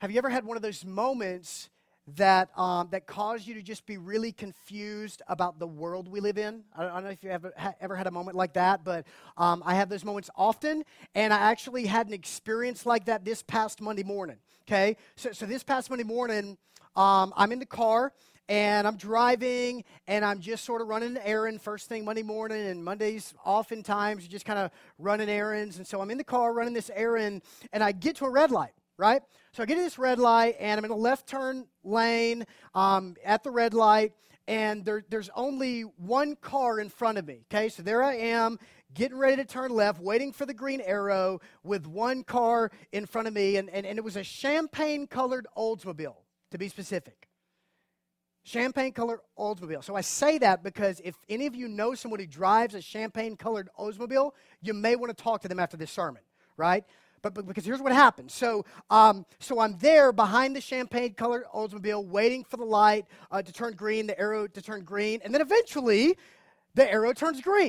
Have you ever had one of those moments that that cause you to just be really confused about the world we live in? I don't know if you ever had a moment like that, but I have those moments often, and I actually had an experience like that this past Monday morning, okay? So this past Monday morning, I'm in the car, and I'm driving, and I'm just sort of running an errand first thing Monday morning, and Mondays oftentimes you're just kind of running errands, and so I'm in the car running this errand, and I get to a red light, right? So I get to this red light, and I'm in a left turn lane at the red light, and there's only one car in front of me, okay? So there I am, getting ready to turn left, waiting for the green arrow with one car in front of me, and it was a champagne-colored Oldsmobile, to be specific. Champagne-colored Oldsmobile. So I say that because if any of you know someone who drives a champagne-colored Oldsmobile, you may want to talk to them after this sermon, right? But because here's what happened. So I'm there behind the champagne-colored Oldsmobile, waiting for the light to turn green, the arrow to turn green, and then eventually the arrow turns green.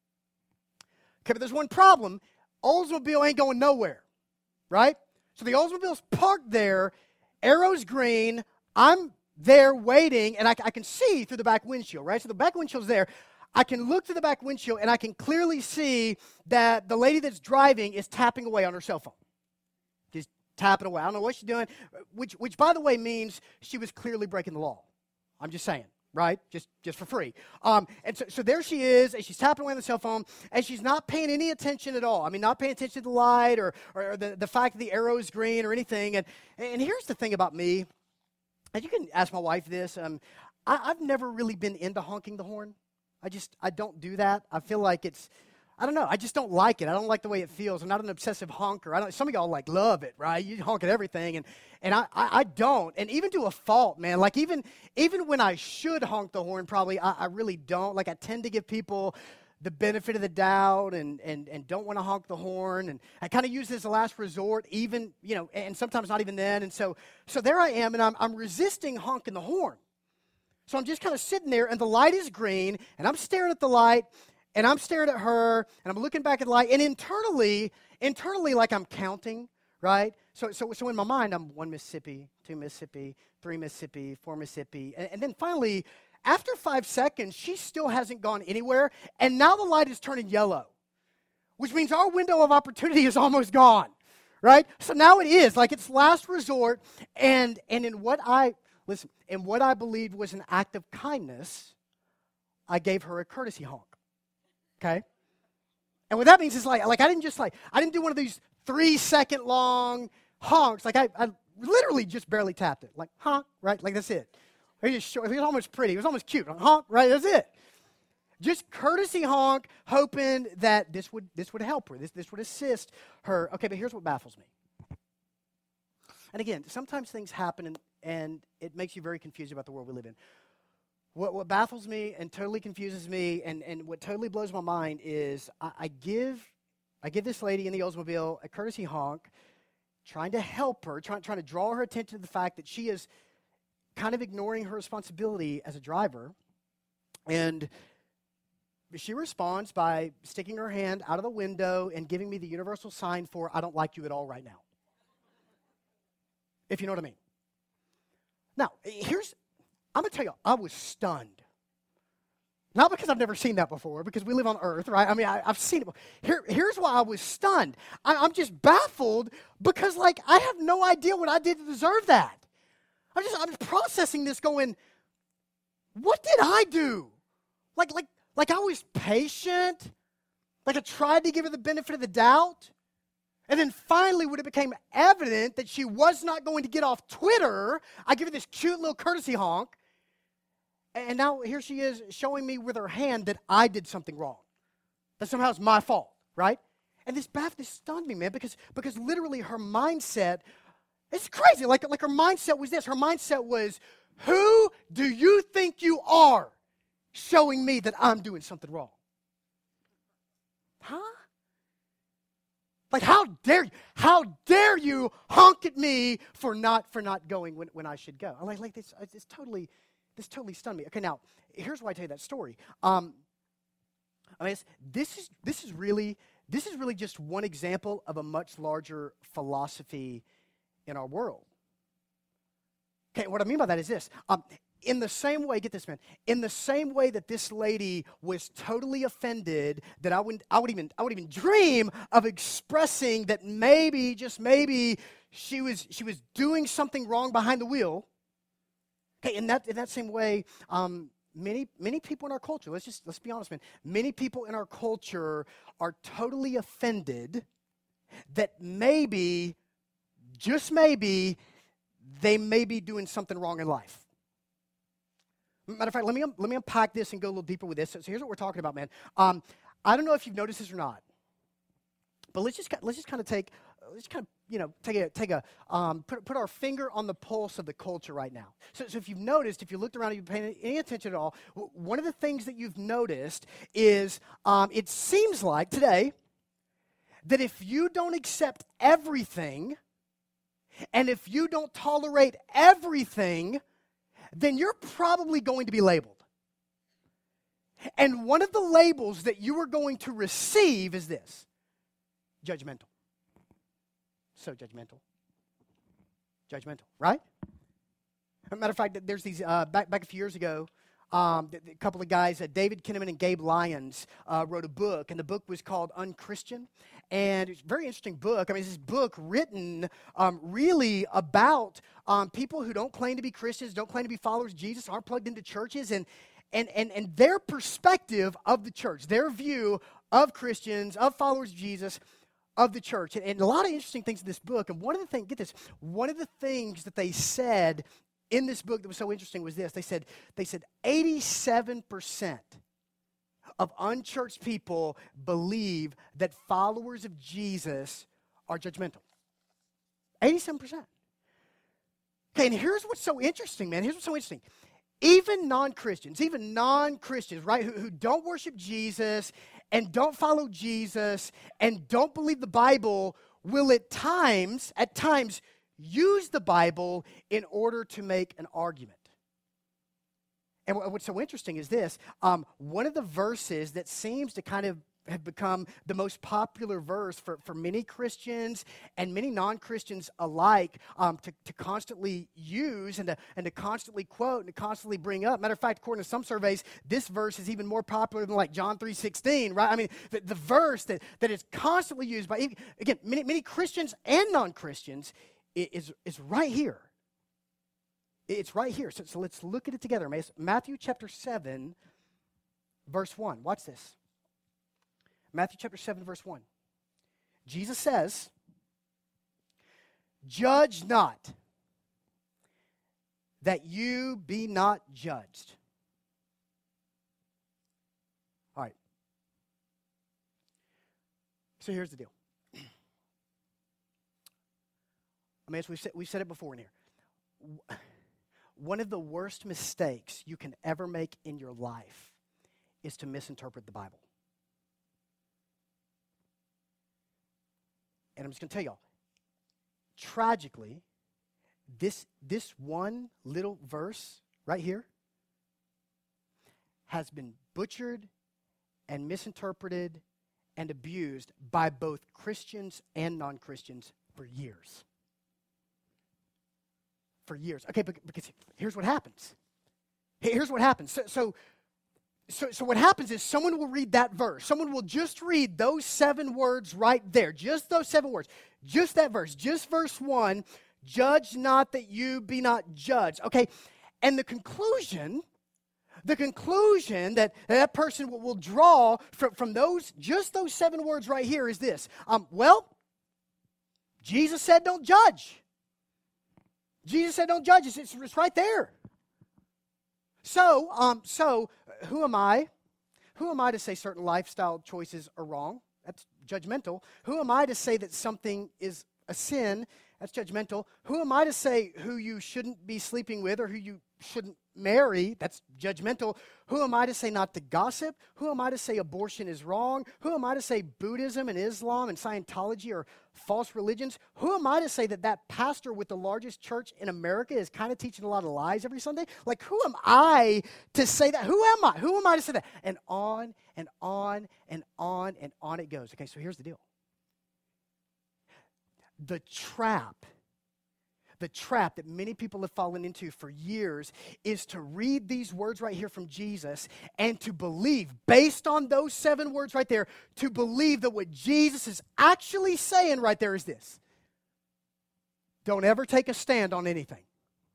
Okay, but there's one problem. Oldsmobile ain't going nowhere, right? So the Oldsmobile's parked there, arrow's green, I'm there waiting, and I can see through the back windshield, right? So the back windshield's there. I can look through the back windshield, and I can clearly see that the lady that's driving is tapping away on her cell phone. Just tapping away. I don't know what she's doing, which by the way, means she was clearly breaking the law. I'm just saying, right? Just for free. And so there she is, and she's tapping away on the cell phone, and she's not paying any attention at all. I mean, not paying attention to the light or the fact that the arrow is green or anything. And here's the thing about me, and you can ask my wife this. I've never really been into honking the horn. I don't do that. I feel like I don't know. I just don't like it. I don't like the way it feels. I'm not an obsessive honker. Some of y'all love it, right? You honk at everything, and I don't. And even to a fault, man. Like even when I should honk the horn, probably I really don't. Like I tend to give people the benefit of the doubt and don't want to honk the horn. And I kind of use this as a last resort, even, and sometimes not even then. And so there I am, and I'm resisting honking the horn. So I'm just kind of sitting there, and the light is green, and I'm staring at the light, and I'm staring at her, and I'm looking back at the light, and internally, like I'm counting, right? So in my mind, I'm 1 Mississippi, 2 Mississippi, 3 Mississippi, 4 Mississippi, and then finally, after 5 seconds, she still hasn't gone anywhere, and now the light is turning yellow, which means our window of opportunity is almost gone, right? So now it is, like it's last resort, and in what I believed was an act of kindness, I gave her a courtesy honk, okay? And what that means is like I didn't do one of these 3-second long honks. Like I literally just barely tapped it, like honk, right? Like that's it. It was almost pretty. It was almost cute. Honk, right? That's it. Just courtesy honk, hoping that this would help her. This would assist her. Okay, but here's what baffles me. And again, sometimes things happen and it makes you very confused about the world we live in. What baffles me and totally confuses me and what totally blows my mind is I give this lady in the Oldsmobile a courtesy honk, trying to help her, trying to draw her attention to the fact that she is kind of ignoring her responsibility as a driver. And she responds by sticking her hand out of the window and giving me the universal sign for, I don't like you at all right now. If you know what I mean. Now, I'm going to tell you, I was stunned. Not because I've never seen that before, because we live on earth, right? I mean, I've seen it. Here's why I was stunned. I'm just baffled because, I have no idea what I did to deserve that. I'm processing this going, what did I do? Like I was patient. Like I tried to give her the benefit of the doubt. And then finally, when it became evident that she was not going to get off Twitter, I give her this cute little courtesy honk. And now here she is showing me with her hand that I did something wrong. That somehow it's my fault, right? And this stunned me, man, because literally her mindset, it's crazy. Like her mindset was this. Her mindset was, who do you think you are showing me that I'm doing something wrong? Huh? Like, how dare you honk at me for not going when I should go? I'm like this totally stunned me. Okay, now here's why I tell you that story. This is really just one example of a much larger philosophy in our world. Okay, what I mean by that is this. In the same way, get this, man. In the same way that this lady was totally offended, that I would even dream of expressing that maybe, just maybe, she was doing something wrong behind the wheel. Okay, in that same way, many people in our culture. Let's be honest, man. Many people in our culture are totally offended that maybe, just maybe, they may be doing something wrong in life. Matter of fact, let me unpack this and go a little deeper with this. So here's what we're talking about, man. I don't know if you've noticed this or not, but let's just kind of put our finger on the pulse of the culture right now. So if you've noticed, if you looked around, if you've paid any attention at all, one of the things that you've noticed is it seems like today that if you don't accept everything and if you don't tolerate everything, then you're probably going to be labeled. And one of the labels that you are going to receive is this: judgmental. So judgmental. Judgmental, right? As a matter of fact, there's these, back a few years ago, a couple of guys, David Kinnaman and Gabe Lyons, wrote a book, and the book was called Unchristian. And it's a very interesting book. I mean, it's this book written really about people who don't claim to be Christians, don't claim to be followers of Jesus, aren't plugged into churches, and their perspective of the church, their view of Christians, of followers of Jesus, of the church. And a lot of interesting things in this book. And one of the things, get this, one of the things that they said in this book that was so interesting was this. They said 87% of unchurched people believe that followers of Jesus are judgmental. 87%. Okay, and here's what's so interesting, man. Here's what's so interesting. Even non-Christians, right, who don't worship Jesus and don't follow Jesus and don't believe the Bible will at times use the Bible in order to make an argument. And what's so interesting is this. One of the verses that seems to kind of have become the most popular verse for many Christians and many non-Christians alike to constantly use and to constantly quote and to constantly bring up. Matter of fact, according to some surveys, this verse is even more popular than like John 3:16, right? I mean, the verse that is constantly used by, again, many Christians and non-Christians is right here. It's right here. So let's look at it together. Matthew chapter 7, verse 1. Watch this. Matthew chapter 7, verse 1. Jesus says, "Judge not, that you be not judged." All right. So here's the deal. I mean, as we've said it before in here. One of the worst mistakes you can ever make in your life is to misinterpret the Bible. And I'm just going to tell y'all, tragically, this one little verse right here has been butchered and misinterpreted and abused by both Christians and non-Christians for years. For years. Okay, because here's what happens. Here's what happens. So what happens is someone will read that verse. Someone will just read those 7 words right there. Just those 7 words. Just that verse. Just verse 1. Judge not that you be not judged. Okay, and the conclusion that person will draw from those 7 words right here is this. Well, Jesus said don't judge. Jesus said don't judge. It's right there. So who am I? Who am I to say certain lifestyle choices are wrong? That's judgmental. Who am I to say that something is a sin? That's judgmental. Who am I to say who you shouldn't be sleeping with or who you shouldn't marry? That's judgmental. Who am I to say not to gossip? Who am I to say abortion is wrong? Who am I to say Buddhism and Islam and Scientology are false religions? Who am I to say that pastor with the largest church in America is kind of teaching a lot of lies every Sunday? Like, who am I to say that? Who am I? Who am I to say that? And on and on and on and on it goes. Okay, so here's the deal. The trap the trap that many people have fallen into for years is to read these words right here from Jesus and to believe, based on those 7 words right there, to believe that what Jesus is actually saying right there is this: don't ever take a stand on anything.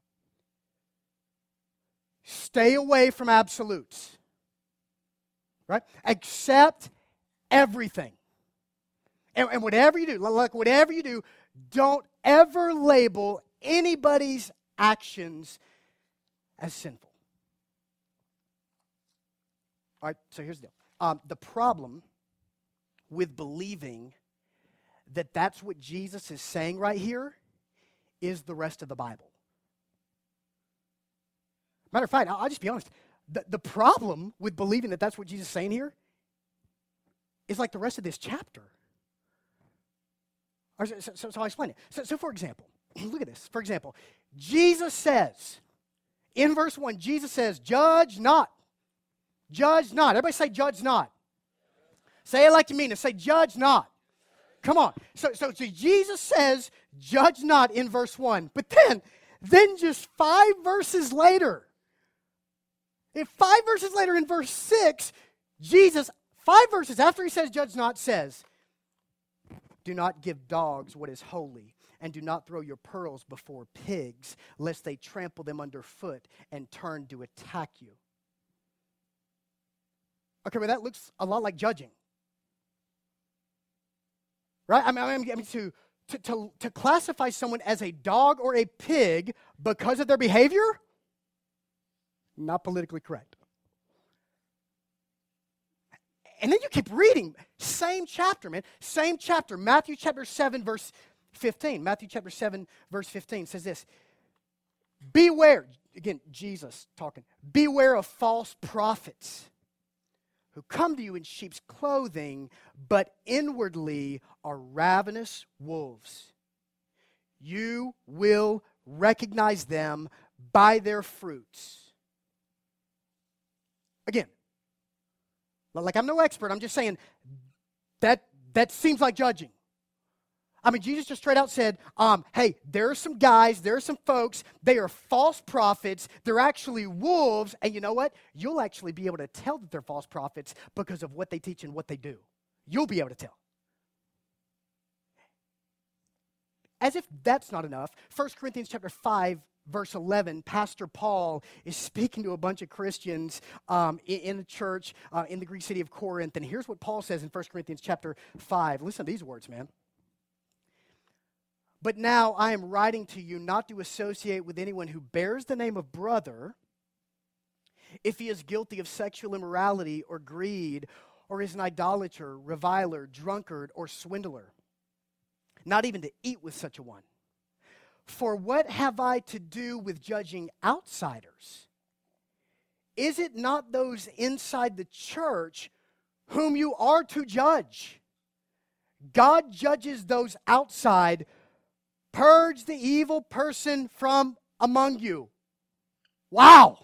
Stay away from absolutes. Right? Accept everything. And whatever you do, like whatever you do, don't ever label anybody's actions as sinful. All right, so here's the deal. The problem with believing that that's what Jesus is saying right here is the rest of the Bible. Matter of fact, I'll just be honest. The problem with believing that that's what Jesus is saying here is like the rest of this chapter. So I'll explain it. So for example, look at this. For example, Jesus says, in verse 1, Jesus says, judge not. Judge not. Everybody say judge not. Say it like you mean it. Say judge not. Come on. So Jesus says, judge not in verse 1. But then just 5 verses later, in 5 verses later in verse 6, Jesus, 5 verses after he says judge not, says, do not give dogs what is holy, and do not throw your pearls before pigs, lest they trample them underfoot and turn to attack you. Okay, well that looks a lot like judging. Right? I mean to classify someone as a dog or a pig because of their behavior, not politically correct. And then you keep reading. Same chapter, man. Same chapter. Matthew chapter 7, verse 15. Matthew chapter 7, verse 15 says this. Beware, again, Jesus talking. Beware of false prophets who come to you in sheep's clothing, but inwardly are ravenous wolves. You will recognize them by their fruits. Again, like I'm no expert, I'm just saying that seems like judging. I mean, Jesus just straight out said, hey, there are some guys, there are some folks, they are false prophets, they're actually wolves, and you know what? You'll actually be able to tell that they're false prophets because of what they teach and what they do. You'll be able to tell. As if that's not enough, 1 Corinthians chapter 5, verse 11, Pastor Paul is speaking to a bunch of Christians in the church in the Greek city of Corinth. And here's what Paul says in 1 Corinthians chapter 5. Listen to these words, man. But now I am writing to you not to associate with anyone who bears the name of brother if he is guilty of sexual immorality or greed or is an idolater, reviler, drunkard, or swindler. Not even to eat with such a one. For what have I to do with judging outsiders? Is it not those inside the church whom you are to judge? God judges those outside. Purge the evil person from among you. Wow.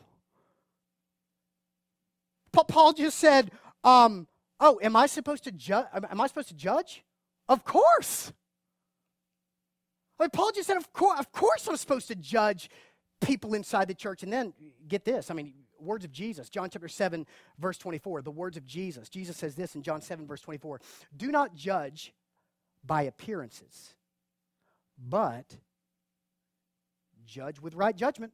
Paul just said, am I supposed to judge? Am I supposed to judge? Of course. Like Paul just said, of course I'm supposed to judge people inside the church. And then, get this, words of Jesus, John chapter 7, verse 24, the words of Jesus. Jesus says this in John 7, verse 24, do not judge by appearances, but judge with right judgment.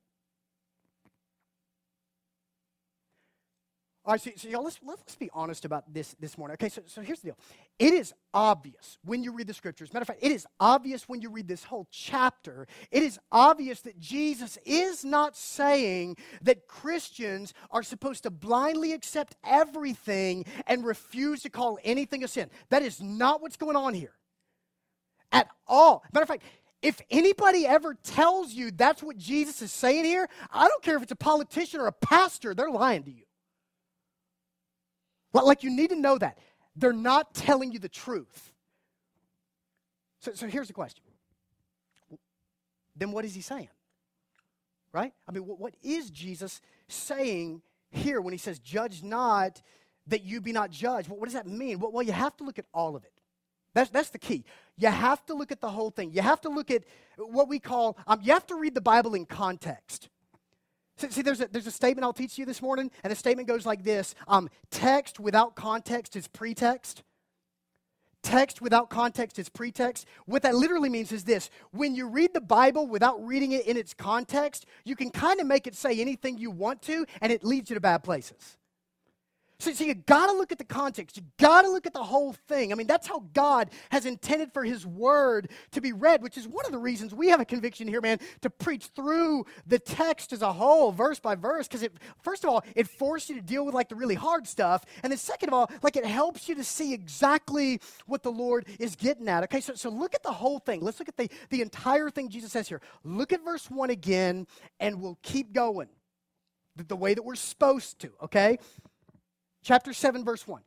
All right, so y'all, let's be honest about this morning. Okay, so here's the deal. It is obvious when you read the scriptures. Matter of fact, it is obvious when you read this whole chapter. It is obvious that Jesus is not saying that Christians are supposed to blindly accept everything and refuse to call anything a sin. That is not what's going on here at all. Matter of fact, if anybody ever tells you that's what Jesus is saying here, I don't care if it's a politician or a pastor, they're lying to you. Like, you need to know that. They're not telling you the truth. So here's the question. Then what is he saying? Right? What is Jesus saying here when he says, judge not that you be not judged? What does that mean? Well, you have to look at all of it. That's the key. You have to look at the whole thing. You have to look at what we call, you have to read the Bible in context. See, there's a statement I'll teach you this morning, and the statement goes like this. Text without context is pretext. Text without context is pretext. What that literally means is this. When you read the Bible without reading it in its context, you can kind of make it say anything you want to, and it leads you to bad places. So you got to look at the context. You got to look at the whole thing. I mean, that's how God has intended for His Word to be read, which is one of the reasons we have a conviction here, man, to preach through the text as a whole, verse by verse, because first of all, it forces you to deal with, like, the really hard stuff, and then second of all, like, it helps you to see exactly what the Lord is getting at. Okay, so look at the whole thing. Let's look at the entire thing Jesus says here. Look at verse 1 again, and we'll keep going the way that we're supposed to, okay? Chapter 7, verse 1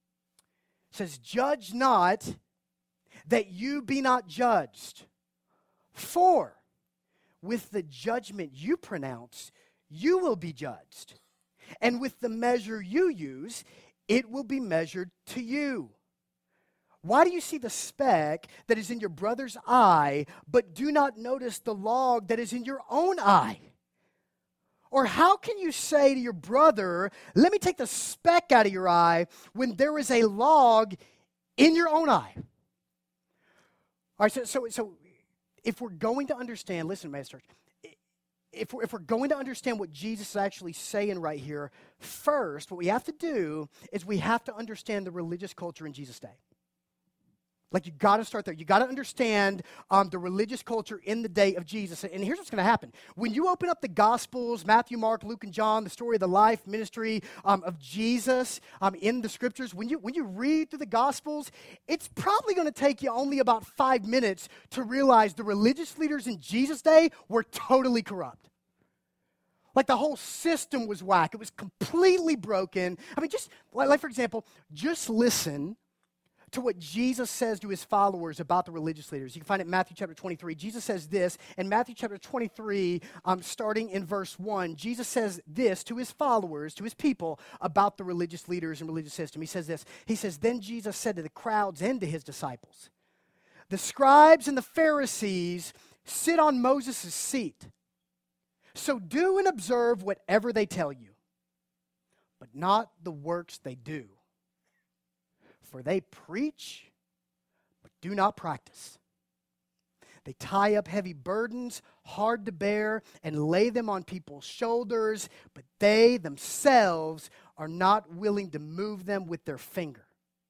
says, "Judge not that you be not judged. For with the judgment you pronounce, you will be judged. And with the measure you use, it will be measured to you. Why do you see the speck that is in your brother's eye, but do not notice the log that is in your own eye? Or how can you say to your brother, let me take the speck out of your eye, when there is a log in your own eye?" All right, so if we're going to understand, listen, Master Church, if we're going to understand what Jesus is actually saying right here, first, what we have to do is we have to understand the religious culture in Jesus' day. Like, you got to start there. You got to understand the religious culture in the day of Jesus. And here's what's going to happen. When you open up the Gospels, Matthew, Mark, Luke, and John, the story of the life, ministry of Jesus in the Scriptures, when you read through the Gospels, it's probably going to take you only about 5 minutes to realize the religious leaders in Jesus' day were totally corrupt. Like, the whole system was whack. It was completely broken. I mean, just, like for example, just listen to what Jesus says to his followers about the religious leaders. You can find it in Matthew chapter 23. Jesus says this in Matthew chapter 23, starting in verse 1. Jesus says this to his followers, to his people, about the religious leaders and religious system. He says this. He says, "Then Jesus said to the crowds and to his disciples, 'The scribes and the Pharisees sit on Moses' seat. So do and observe whatever they tell you, but not the works they do. For they preach, but do not practice. They tie up heavy burdens, hard to bear, and lay them on people's shoulders, but they themselves are not willing to move them with their finger.'"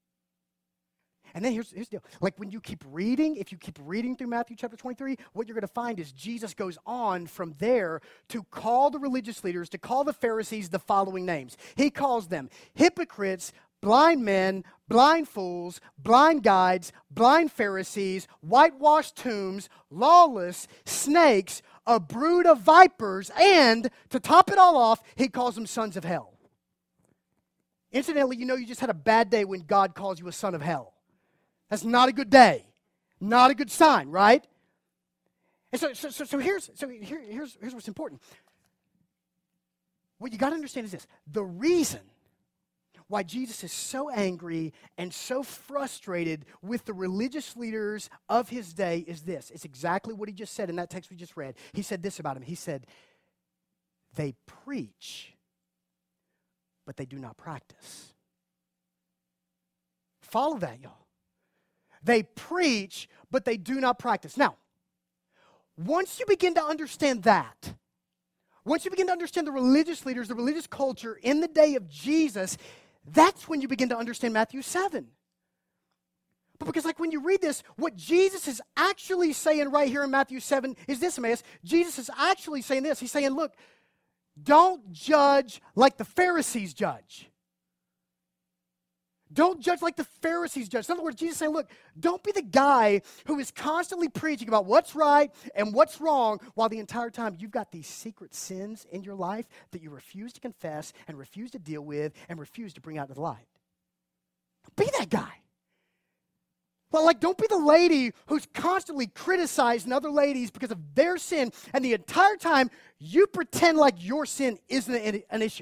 And then here's the deal. Like, when you keep reading, if you keep reading through Matthew chapter 23, what you're going to find is Jesus goes on from there to call the religious leaders, to call the Pharisees the following names. He calls them hypocrites, blind men, blind fools, blind guides, blind Pharisees, whitewashed tombs, lawless, snakes, a brood of vipers, and to top it all off, he calls them sons of hell. Incidentally, you know you just had a bad day when God calls you a son of hell. That's not a good day. Not a good sign, right? And so here's what's important. What you got to understand is this. The reason why Jesus is so angry and so frustrated with the religious leaders of his day is this. It's exactly what he just said in that text we just read. He said this about him. He said, "They preach, but they do not practice." Follow that, y'all. They preach, but they do not practice. Now, once you begin to understand that, once you begin to understand the religious leaders, the religious culture in the day of Jesus, that's when you begin to understand Matthew 7. But because, like, when you read this, what Jesus is actually saying right here in Matthew 7 is this, Emmaus. Jesus is actually saying this. He's saying, look, don't judge like the Pharisees judge. Don't judge like the Pharisees judge. In other words, Jesus is saying, look, don't be the guy who is constantly preaching about what's right and what's wrong, while the entire time you've got these secret sins in your life that you refuse to confess and refuse to deal with and refuse to bring out to the light. Don't be that guy. Well, like, don't be the lady who's constantly criticizing other ladies because of their sin, and the entire time you pretend like your sin isn't an issue.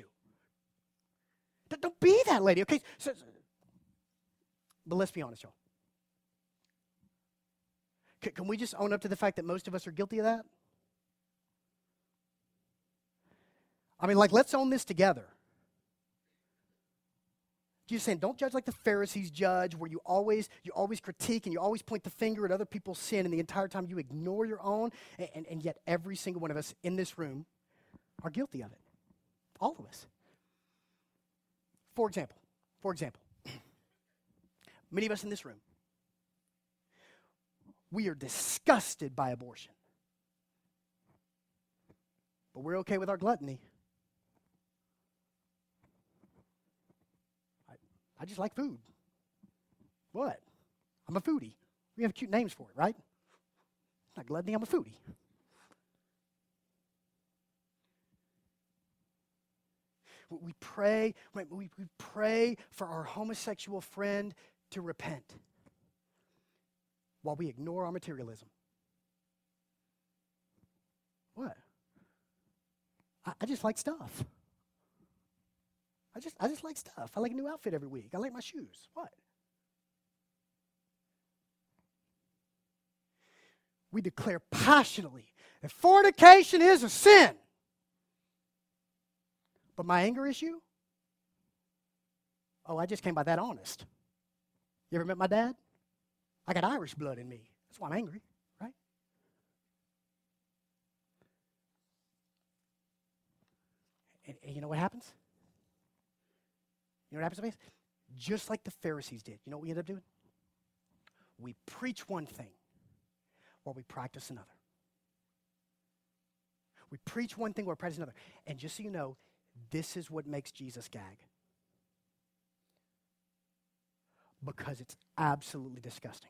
Don't be that lady, okay? But let's be honest, y'all. Can we just own up to the fact that most of us are guilty of that? I mean, like, let's own this together. Jesus saying, don't judge like the Pharisees judge, where you always critique and you always point the finger at other people's sin, and the entire time you ignore your own, and yet every single one of us in this room are guilty of it. All of us. For example, many of us in this room, we are disgusted by abortion. But we're okay with our gluttony. I just like food. What? I'm a foodie. We have cute names for it, right? It's not gluttony, I'm a foodie. We pray for our homosexual friend to repent while we ignore our materialism. What? I just like stuff. I just like stuff. I like a new outfit every week. I like my shoes. What? We declare passionately that fornication is a sin. But my anger issue? Oh, I just came by that honest. You ever met my dad? I got Irish blood in me. That's why I'm angry, right? And you know what happens? You know what happens to us? Just like the Pharisees did. You know what we end up doing? We preach one thing while we practice another. We preach one thing while we practice another. And just so you know, this is what makes Jesus gag. Because it's absolutely disgusting.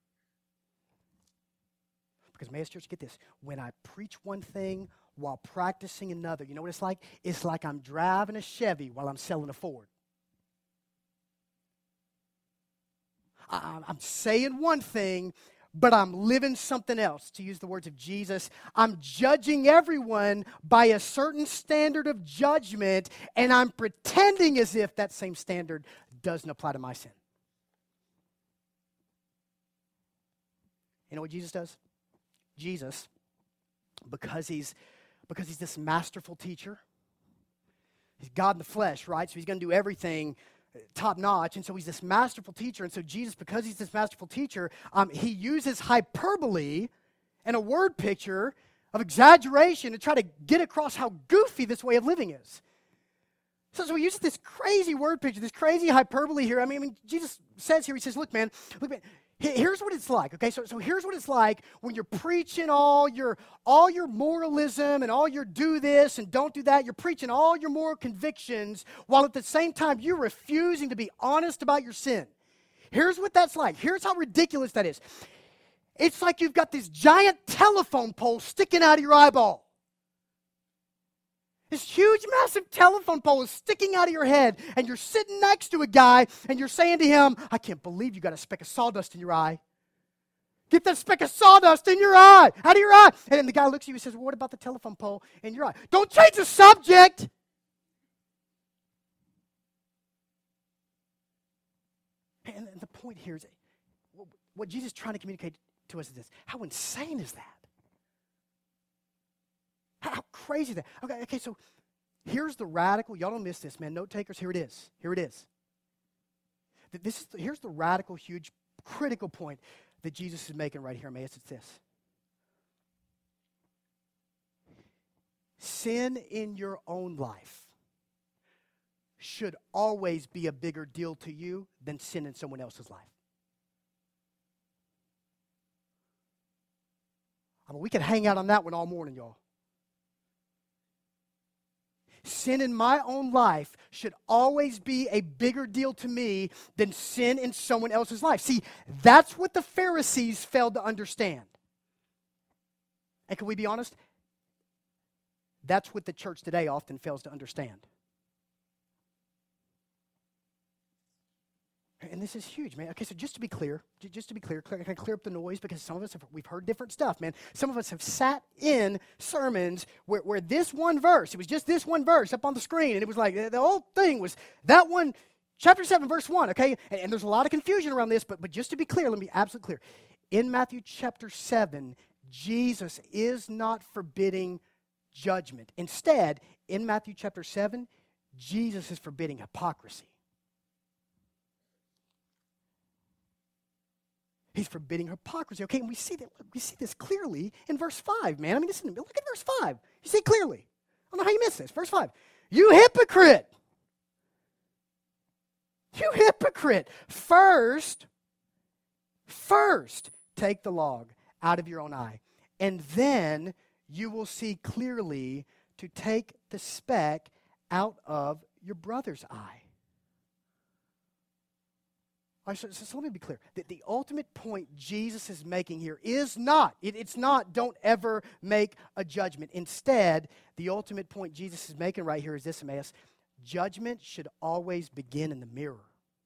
Because Emmaus Church, get this. When I preach one thing while practicing another, you know what it's like? It's like I'm driving a Chevy while I'm selling a Ford. I'm saying one thing, but I'm living something else. To use the words of Jesus, I'm judging everyone by a certain standard of judgment, and I'm pretending as if that same standard doesn't apply to my sin. You know what Jesus does? Jesus, because he's this masterful teacher, he's God in the flesh, right? So he's going to do everything top notch, and so he's this masterful teacher. And so Jesus, because he's this masterful teacher, he uses hyperbole and a word picture of exaggeration to try to get across how goofy this way of living is. So he uses this crazy word picture, this crazy hyperbole here. I mean, Jesus says here, he says, look, man, here's what it's like, okay? So here's what it's like when you're preaching all your moralism and all your do this and don't do that. You're preaching all your moral convictions while at the same time you're refusing to be honest about your sin. Here's what that's like. Here's how ridiculous that is. It's like you've got this giant telephone pole sticking out of your eyeball. This huge, massive telephone pole is sticking out of your head, and you're sitting next to a guy, and you're saying to him, I can't believe you got a speck of sawdust in your eye. Get that speck of sawdust in your eye, out of your eye. And then the guy looks at you and says, well, what about the telephone pole in your eye? Don't change the subject. And the point here is, what Jesus is trying to communicate to us is this. How insane is that? How crazy is that? Okay, so here's the radical, y'all don't miss this, man. Note takers, here it is. Here's the radical, huge, critical point that Jesus is making right here, Emmaus. It's this. Sin in your own life should always be a bigger deal to you than sin in someone else's life. I mean, we could hang out on that one all morning, y'all. Sin in my own life should always be a bigger deal to me than sin in someone else's life. See, that's what the Pharisees failed to understand. And can we be honest? That's what the church today often fails to understand. And this is huge, man. Okay, so just to be clear, can I clear up the noise? Because some of us, we've heard different stuff, man. Some of us have sat in sermons where this one verse, it was just this one verse up on the screen, and it was like, the whole thing was that one, chapter 7, verse 1, okay? And there's a lot of confusion around this, but just to be clear, let me be absolutely clear. In Matthew chapter 7, Jesus is not forbidding judgment. Instead, in Matthew chapter 7, Jesus is forbidding hypocrisy. He's forbidding hypocrisy. Okay, and we see this clearly in verse 5, man. I mean, listen, look at verse 5. You see it clearly. I don't know how you missed this. Verse 5. You hypocrite! You hypocrite! First, take the log out of your own eye, and then you will see clearly to take the speck out of your brother's eye. All right, so let me be clear. The ultimate point Jesus is making here is not, it's not don't ever make a judgment. Instead, the ultimate point Jesus is making right here is this, Emmaus. Judgment should always begin in the mirror.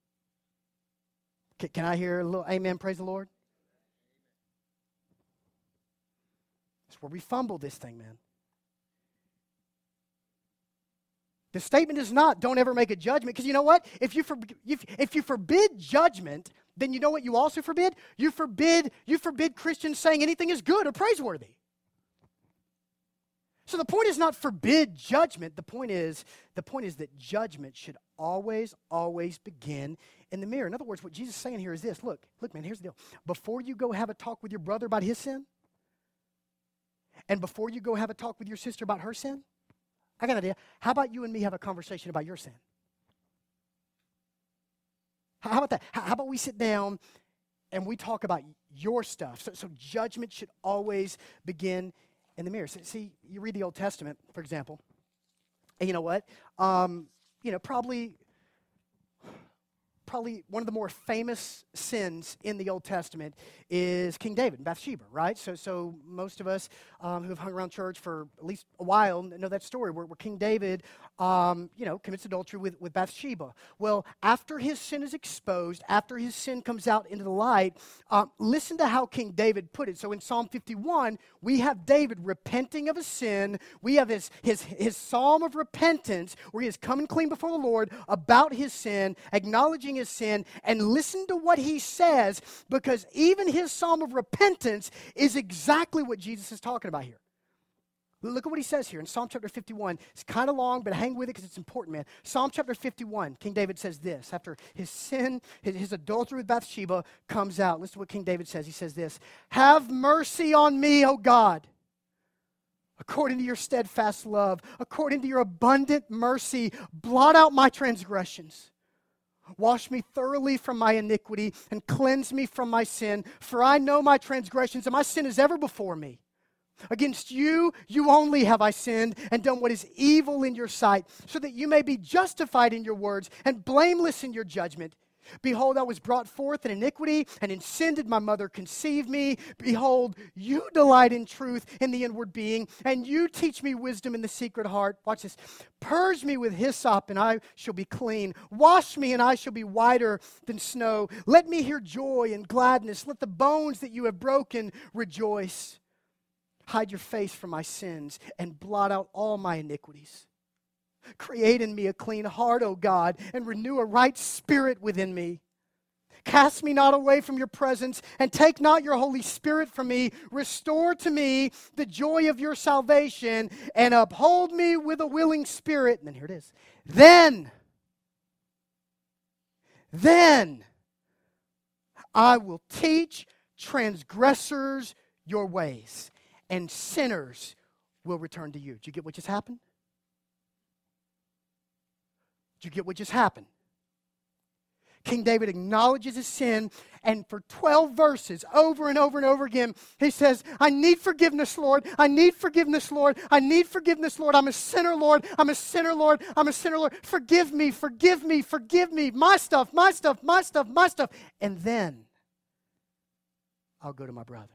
Can I hear a little amen, praise the Lord? That's where we fumble this thing, man. The statement is not, don't ever make a judgment, because you know what? If you forbid judgment, then you know what you also forbid? You forbid Christians saying anything is good or praiseworthy. So the point is not forbid judgment. The point is that judgment should always begin in the mirror. In other words, what Jesus is saying here is this. Look, man, here's the deal. Before you go have a talk with your brother about his sin, and before you go have a talk with your sister about her sin, I got an idea. How about you and me have a conversation about your sin? How about that? How about we sit down and we talk about your stuff? So judgment should always begin in the mirror. See, you read the Old Testament, for example, and you know what? Probably one of the more famous sins in the Old Testament is King David and Bathsheba, right? So most of us who have hung around church for at least a while know that story where King David, commits adultery with Bathsheba. Well, after his sin is exposed, after his sin comes out into the light, listen to how King David put it. So in Psalm 51, we have David repenting of his sin. We have his psalm of repentance where he is coming clean before the Lord about his sin, acknowledging his sin, and listen to what he says, because even his psalm of repentance is exactly what Jesus is talking about here. Look at what he says here in Psalm chapter 51. It's kind of long, but hang with it because it's important, man. Psalm chapter 51, King David says this. After his sin, his adultery with Bathsheba comes out. Listen to what King David says. He says this. Have mercy on me, O God, according to your steadfast love, according to your abundant mercy, blot out my transgressions. Wash me thoroughly from my iniquity and cleanse me from my sin, for I know my transgressions and my sin is ever before me. Against you only have I sinned and done what is evil in your sight, so that you may be justified in your words and blameless in your judgment. Behold, I was brought forth in iniquity, and in sin did my mother conceive me. Behold, you delight in truth in the inward being, and you teach me wisdom in the secret heart. Watch this. Purge me with hyssop, and I shall be clean. Wash me, and I shall be whiter than snow. Let me hear joy and gladness. Let the bones that you have broken rejoice. Hide your face from my sins, and blot out all my iniquities. Create in me a clean heart, O God, and renew a right spirit within me. Cast me not away from your presence, and take not your Holy Spirit from me. Restore to me the joy of your salvation, and uphold me with a willing spirit. And then here it is. Then I will teach transgressors your ways, and sinners will return to you. Did you get what just happened? Did you get what just happened? King David acknowledges his sin, and for 12 verses, over and over and over again, he says, I need forgiveness, Lord. I need forgiveness, Lord. I need forgiveness, Lord. I'm a sinner, Lord. I'm a sinner, Lord. I'm a sinner, Lord. Forgive me, forgive me, forgive me. My stuff, my stuff, my stuff, my stuff. And then I'll go to my brother.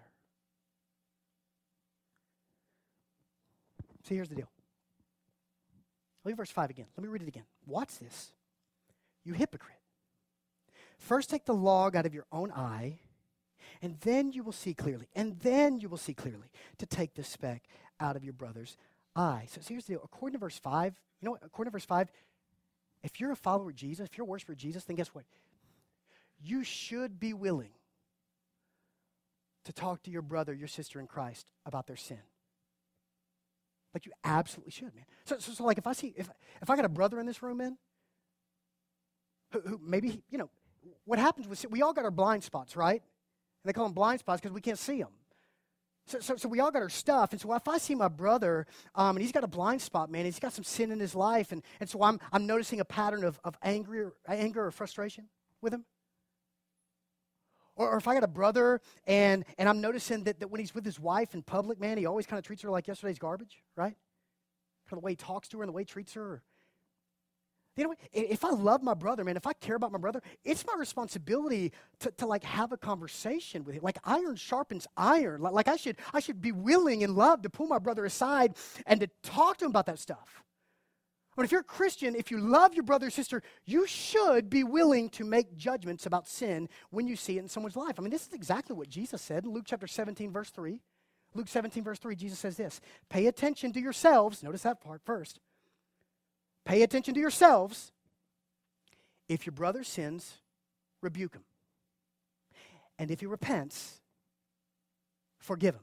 See, here's the deal. Look at verse 5 again. Let me read it again. Watch this. You hypocrite. First take the log out of your own eye, and then you will see clearly. And then you will see clearly to take the speck out of your brother's eye. So here's the deal. According to verse 5, you know what? According to verse 5, if you're a follower of Jesus, if you're a worshiper of Jesus, then guess what? You should be willing to talk to your brother, your sister in Christ about their sin. Like you absolutely should, man. So like if I got a brother in this room, man, who maybe, what happens with sin, we all got our blind spots, right? And they call them blind spots because we can't see them. So we all got our stuff, and so if I see my brother, and he's got a blind spot, man, he's got some sin in his life, and so I'm noticing a pattern of anger or frustration with him. Or if I got a brother, and I'm noticing that when he's with his wife in public, man, he always kind of treats her like yesterday's garbage, right? Kind of the way he talks to her and the way he treats her. You know what? If I love my brother, man, if I care about my brother, it's my responsibility to like have a conversation with him. Like iron sharpens iron. Like I should be willing and love to pull my brother aside and to talk to him about that stuff. But if you're a Christian, if you love your brother or sister, you should be willing to make judgments about sin when you see it in someone's life. I mean, this is exactly what Jesus said in Luke chapter 17, verse 3. Luke 17, verse 3, Jesus says this, pay attention to yourselves. Notice that part first. Pay attention to yourselves. If your brother sins, rebuke him. And if he repents, forgive him.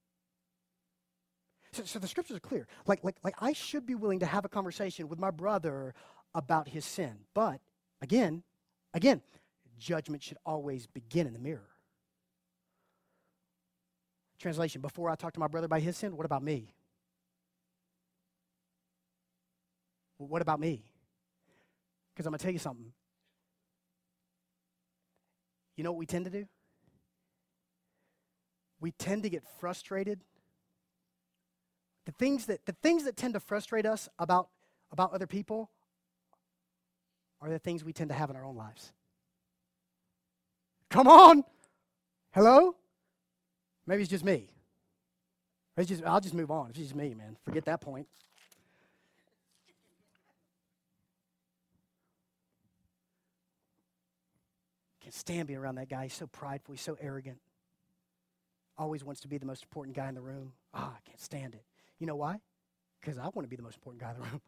So the scriptures are clear. Like I should be willing to have a conversation with my brother about his sin. But again, judgment should always begin in the mirror. Translation, before I talk to my brother about his sin, what about me? What about me? Because I'm going to tell you something. You know what we tend to do? We tend to get frustrated. The things that tend to frustrate us about other people are the things we tend to have in our own lives. Come on! Hello? Maybe it's just me. I'll just move on. It's just me, man. Forget that point. Can't stand being around that guy. He's so prideful. He's so arrogant. Always wants to be the most important guy in the room. I can't stand it. You know why? Because I want to be the most important guy in the room.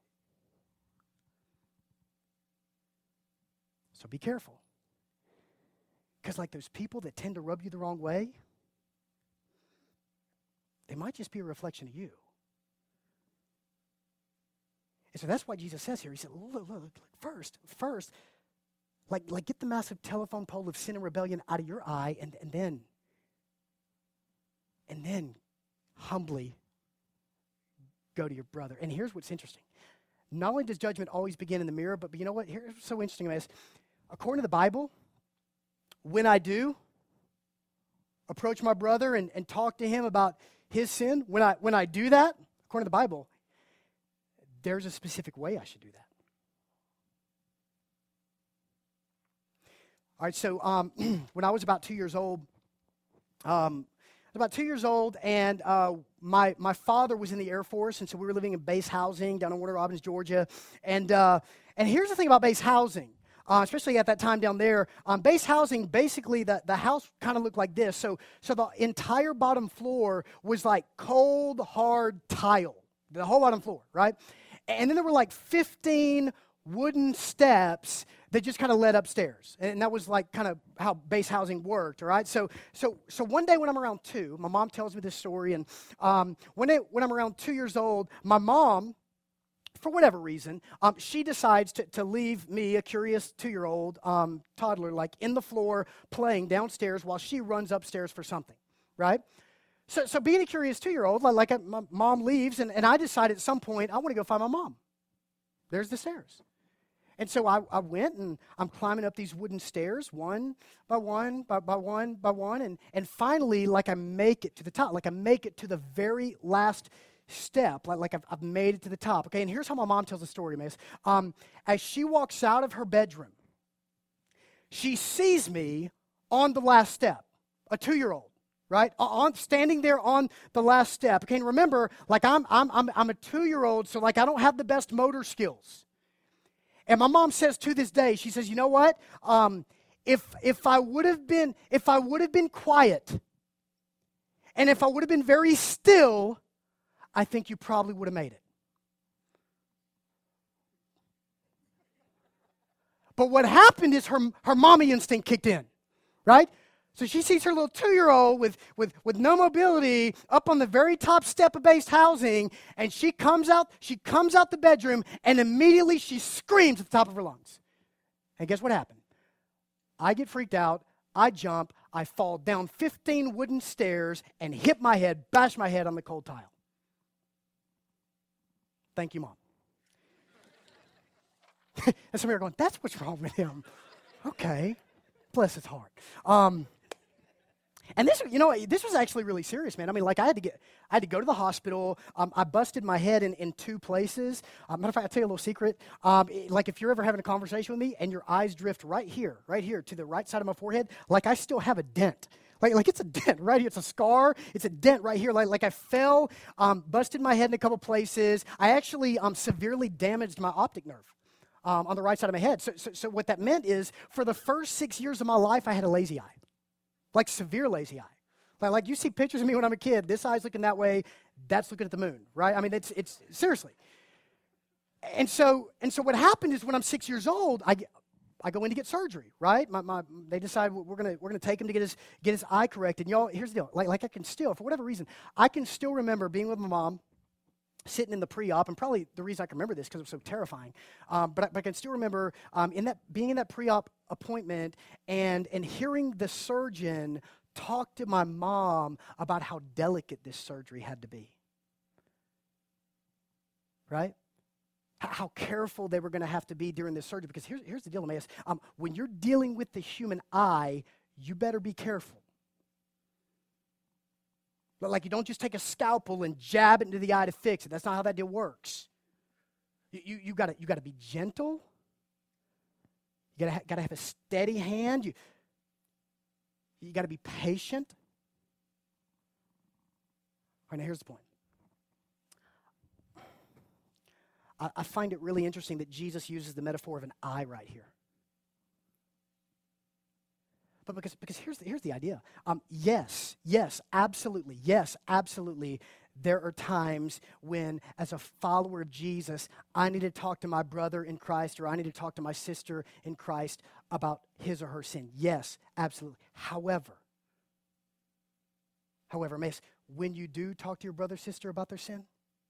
So be careful. Because like those people that tend to rub you the wrong way, they might just be a reflection of you. And so that's why Jesus says here, he said, look, first, like get the massive telephone pole of sin and rebellion out of your eye, and then humbly go to your brother. And here's what's interesting. Not only does judgment always begin in the mirror, but you know what? Here's what's so interesting about this. According to the Bible, when I do approach my brother and talk to him about his sin, when I do that, according to the Bible, there's a specific way I should do that. All right, so when I was about 2 years old, and my father was in the Air Force, and so we were living in base housing down in Warner Robins, Georgia. And here's the thing about base housing, especially at that time down there. Base housing, basically, the house kind of looked like this. So the entire bottom floor was like cold, hard tile, the whole bottom floor, right? And then there were like 15 wooden steps that just kind of led upstairs. And that was like kind of how base housing worked, all right? So one day when I'm around 2, my mom tells me this story, and when I'm around 2 years old, my mom, for whatever reason, she decides to leave me, a curious 2-year-old toddler, like in the floor playing downstairs while she runs upstairs for something, right? So being a curious 2-year-old, my mom leaves, and I decide at some point I want to go find my mom. There's the stairs. And so I went, and I'm climbing up these wooden stairs, one by one, by one, and finally, I make it to the top. I make it to the very last step. I've made it to the top. Okay, and here's how my mom tells the story, Miss. As she walks out of her bedroom, she sees me on the last step, a 2-year-old. Right, standing there on the last step. Okay, and remember, I'm a 2-year-old, so I don't have the best motor skills. And my mom says to this day, she says, you know what? If I would have been quiet, and if I would have been very still, I think you probably would have made it. But what happened is her mommy instinct kicked in, right? So she sees her little 2-year-old with no mobility up on the very top step of base housing, and she comes out the bedroom, and immediately she screams at the top of her lungs. And guess what happened? I get freaked out, I jump, I fall down 15 wooden stairs and hit my head, bash my head on the cold tile. Thank you, Mom. And some of you are going, that's what's wrong with him. Okay. Bless his heart. And this was actually really serious, man. I mean, like I had to go to the hospital. I busted my head in 2 places. Matter of fact, I'll tell you a little secret. Like if you're ever having a conversation with me and your eyes drift right here to the right side of my forehead, like I still have a dent. Like it's a dent right here. It's a scar. It's a dent right here. Like I fell, busted my head in a couple places. I actually severely damaged my optic nerve on the right side of my head. So what that meant is for the first 6 years of my life, I had a lazy eye. Like severe lazy eye. Like you see pictures of me when I'm a kid, this eye's looking that way, that's looking at the moon, right? I mean, it's seriously. And so what happened is when I'm 6 years old, I go in to get surgery, right? They decide we're gonna take him to get his eye corrected. And y'all, here's the deal. Like I can still, for whatever reason, I can still remember being with my mom, sitting in the pre-op, and probably the reason I can remember this because it was so terrifying. But I can still remember being in that pre-op appointment and hearing the surgeon talk to my mom about how delicate this surgery had to be. Right? How careful they were going to have to be during this surgery. Because here's the deal, Emmaus. When you're dealing with the human eye, you better be careful. But like you don't just take a scalpel and jab it into the eye to fix it. That's not how that deal works. You got to be gentle. You got to have a steady hand. You got to be patient. All right, now here's the point. I find it really interesting that Jesus uses the metaphor of an eye right here. But because here's the idea. Yes, absolutely. There are times when, as a follower of Jesus, I need to talk to my brother in Christ or I need to talk to my sister in Christ about his or her sin. Yes, absolutely. However, Emmaus, when you do talk to your brother or sister about their sin,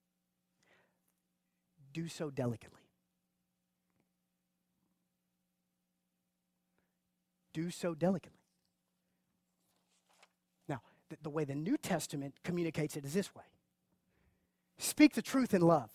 do so delicately. Do so delicately. Now, the way the New Testament communicates it is this way. Speak the truth in love.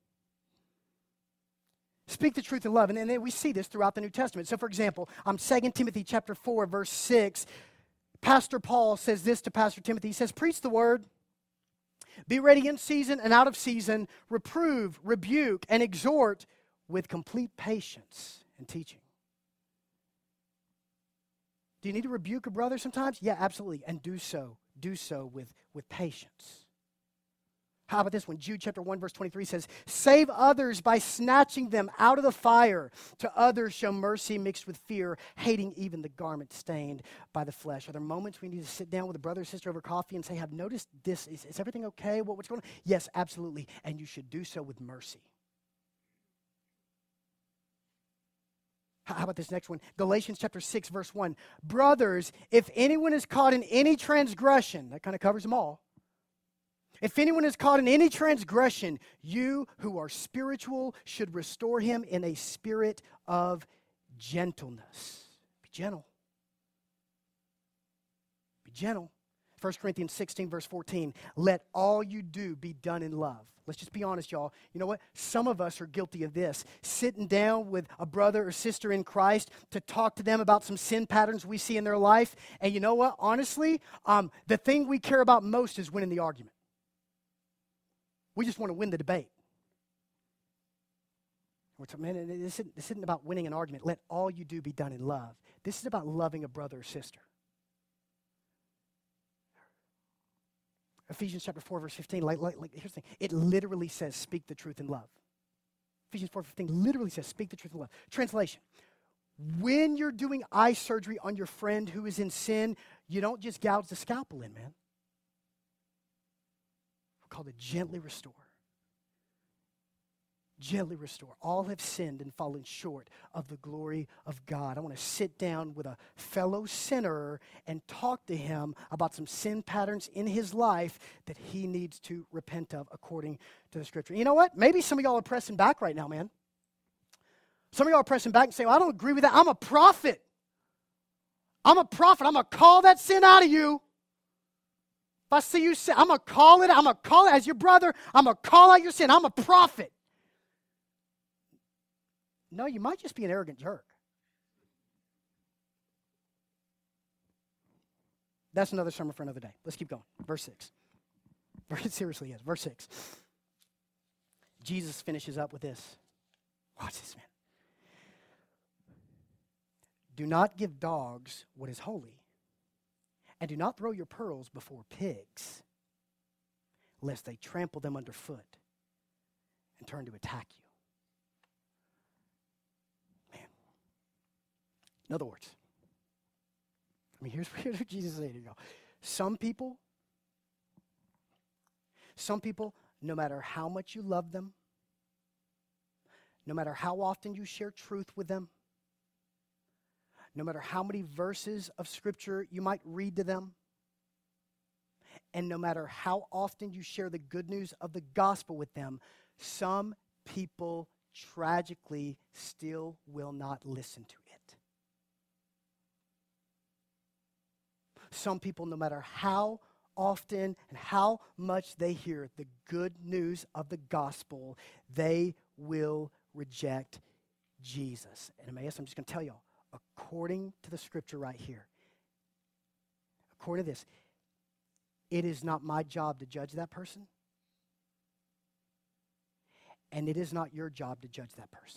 Speak the truth in love. And then we see this throughout the New Testament. So, for example, 2 Timothy chapter 4, verse 6, Pastor Paul says this to Pastor Timothy. He says, preach the word. Be ready in season and out of season. Reprove, rebuke, and exhort with complete patience and teaching. Do you need to rebuke a brother sometimes? Yeah, absolutely. And do so with patience. How about this one? Jude chapter 1, verse 23 says, save others by snatching them out of the fire. To others show mercy mixed with fear, hating even the garment stained by the flesh. Are there moments we need to sit down with a brother or sister over coffee and say, I've noticed this. Is everything okay? What's going on? Yes, absolutely. And you should do so with mercy. How about this next one? Galatians chapter 6, verse 1. Brothers, if anyone is caught in any transgression, that kind of covers them all. If anyone is caught in any transgression, you who are spiritual should restore him in a spirit of gentleness. Be gentle. Be gentle. 1 Corinthians 16, verse 14. Let all you do be done in love. Let's just be honest, y'all. You know what? Some of us are guilty of this. Sitting down with a brother or sister in Christ to talk to them about some sin patterns we see in their life. And you know what? Honestly, the thing we care about most is winning the argument. We just want to win the debate. We're talking, man, this isn't about winning an argument. Let all you do be done in love. This is about loving a brother or sister. Ephesians chapter 4, verse 15, like here's the thing. It literally says, speak the truth in love. Ephesians 4:15 literally says, speak the truth in love. Translation, when you're doing eye surgery on your friend who is in sin, you don't just gouge the scalpel in, man. We're called to gently restore. gently restore. All have sinned and fallen short of the glory of God. I want to sit down with a fellow sinner and talk to him about some sin patterns in his life that he needs to repent of according to the Scripture. You know what? Maybe some of y'all are pressing back right now, man. Some of y'all are pressing back and saying, well, I don't agree with that. I'm a prophet. I'm a prophet. I'm going to call that sin out of you. If I see you sin, I'm going to call it. I'm going to call it as your brother. I'm going to call out your sin. I'm a prophet. No, you might just be an arrogant jerk. That's another sermon for another day. Let's keep going. Verse 6. It seriously is. Verse 6. Jesus finishes up with this. Watch this, man. Do not give dogs what is holy, and do not throw your pearls before pigs, lest they trample them underfoot and turn to attack you. Man. In other words, here's what Jesus is saying to y'all. Some people, no matter how much you love them, no matter how often you share truth with them, no matter how many verses of Scripture you might read to them, and no matter how often you share the good news of the gospel with them, some people tragically still will not listen to it. Some people, no matter how often and how much they hear the good news of the gospel, they will reject Jesus. And Emmaus, I'm just going to tell y'all, according to the Scripture right here, according to this, it is not my job to judge that person, and it is not your job to judge that person.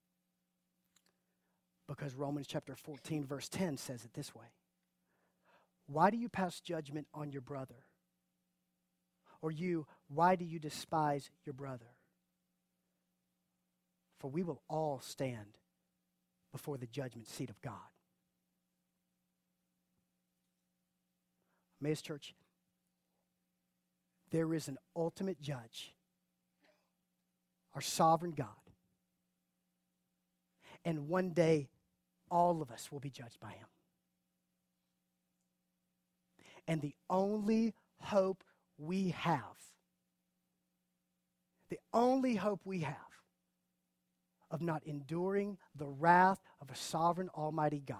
Because Romans chapter 14, verse 10 says it this way. Why do you pass judgment on your brother? Or why do you despise your brother? For we will all stand before the judgment seat of God. Emmaus Church, there is an ultimate judge, our sovereign God. And one day, all of us will be judged by him. And the only hope we have, of not enduring the wrath of a sovereign almighty God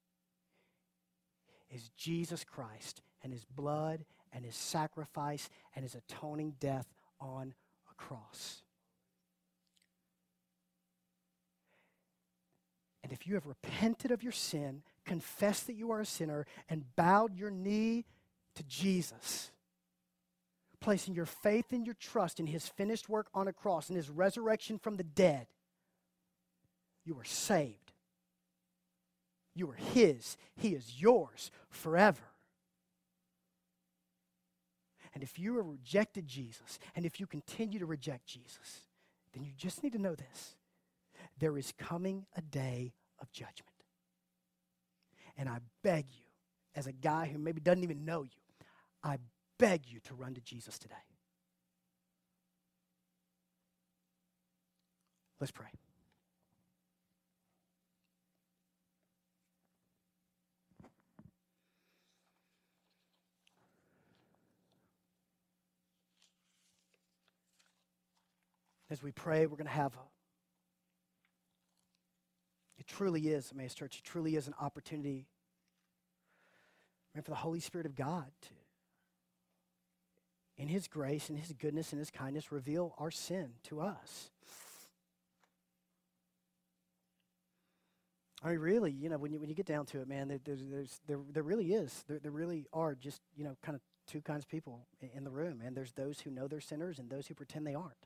is Jesus Christ and his blood and his sacrifice and his atoning death on a cross. And if you have repented of your sin, confessed that you are a sinner, and bowed your knee to Jesus, placing your faith and your trust in his finished work on a cross and his resurrection from the dead, you are saved. You are his. He is yours forever. And if you have rejected Jesus, and if you continue to reject Jesus, then you just need to know this. There is coming a day of judgment. And I beg you, as a guy who maybe doesn't even know you, I beg you to run to Jesus today. Let's pray. As we pray, we're going to have it truly is, Emmaus Church, it truly is an opportunity for the Holy Spirit of God to, in his grace and his goodness and his kindness, reveal our sin to us. I mean, really, when you get down to it, man, there really is. There really are just, kind of two kinds of people in the room. And there's those who know they're sinners and those who pretend they aren't.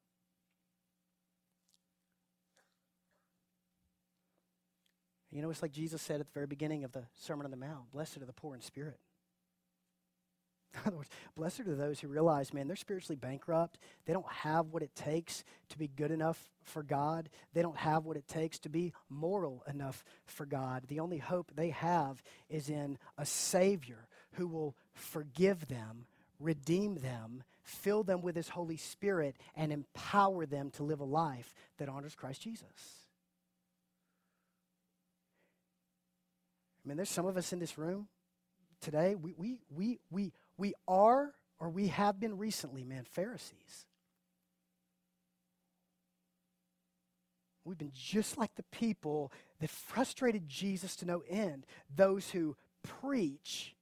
It's like Jesus said at the very beginning of the Sermon on the Mount, blessed are the poor in spirit. In other words, blessed are those who realize, man, they're spiritually bankrupt. They don't have what it takes to be good enough for God. They don't have what it takes to be moral enough for God. The only hope they have is in a Savior who will forgive them, redeem them, fill them with his Holy Spirit, and empower them to live a life that honors Christ Jesus. I mean, there's some of us in this room today, we are, or we have been recently, man, Pharisees. We've been just like the people that frustrated Jesus to no end. Those who preach,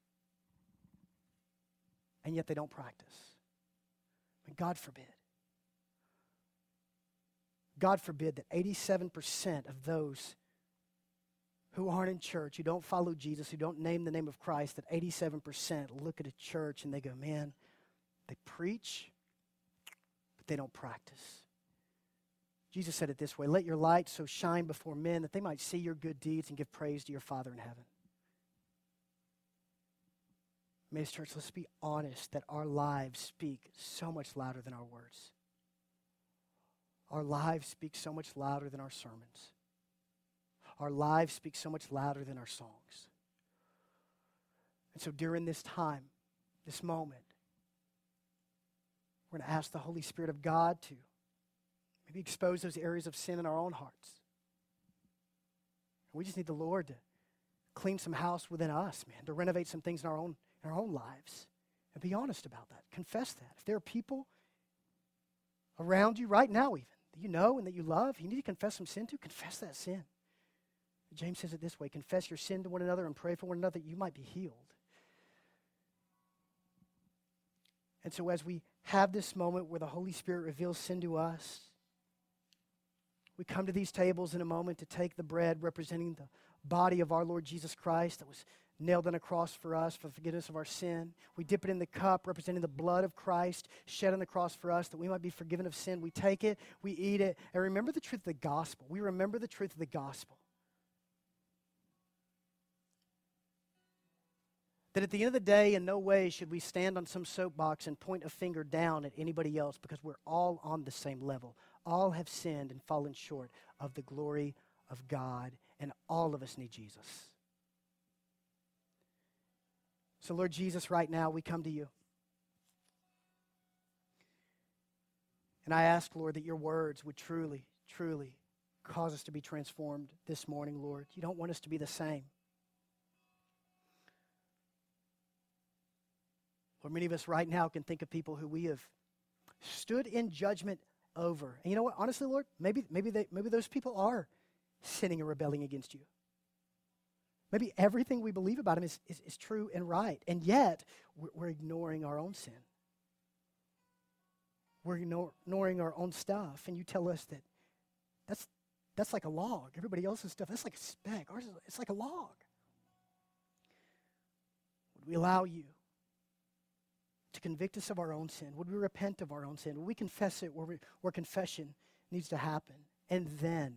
and yet they don't practice. And God forbid. God forbid that 87% of those who aren't in church, who don't follow Jesus, who don't name the name of Christ, that 87% look at a church and they go, man, they preach, but they don't practice. Jesus said it this way, let your light so shine before men that they might see your good deeds and give praise to your Father in heaven. Maze Church, let's be honest that our lives speak so much louder than our words. Our lives speak so much louder than our sermons. Our lives speak so much louder than our songs. And so during this time, this moment, we're going to ask the Holy Spirit of God to maybe expose those areas of sin in our own hearts. We just need the Lord to clean some house within us, man, to renovate some things in our own lives. And be honest about that. Confess that. If there are people around you right now even that you know and that you love, you need to confess some sin to, confess that sin. James says it this way, confess your sin to one another and pray for one another that you might be healed. And so as we have this moment where the Holy Spirit reveals sin to us, we come to these tables in a moment to take the bread representing the body of our Lord Jesus Christ that was nailed on a cross for us for the forgiveness of our sin. We dip it in the cup representing the blood of Christ shed on the cross for us that we might be forgiven of sin. We take it, we eat it, and remember the truth of the gospel. We remember the truth of the gospel. That at the end of the day, in no way should we stand on some soapbox and point a finger down at anybody else because we're all on the same level. All have sinned and fallen short of the glory of God, and all of us need Jesus. So, Lord Jesus, right now we come to you. And I ask, Lord, that your words would truly, truly cause us to be transformed this morning, Lord. You don't want us to be the same. Lord, many of us right now can think of people who we have stood in judgment over. And you know what? Honestly, Lord, maybe those people are sinning and rebelling against you. Maybe everything we believe about him is true and right. And yet, we're ignoring our own sin. We're ignoring our own stuff. And you tell us that that's like a log. Everybody else's stuff, that's like a speck. Ours, it's like a log. Would we allow you to convict us of our own sin? Would we repent of our own sin? Would we confess it where confession needs to happen? And then,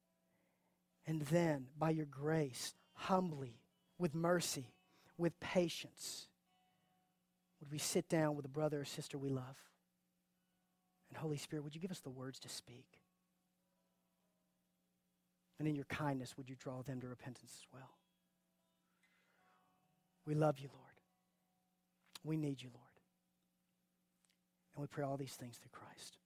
by your grace, humbly, with mercy, with patience, would we sit down with a brother or sister we love? And Holy Spirit, would you give us the words to speak? And in your kindness, would you draw them to repentance as well? We love you, Lord. We need you, Lord. And we pray all these things through Christ.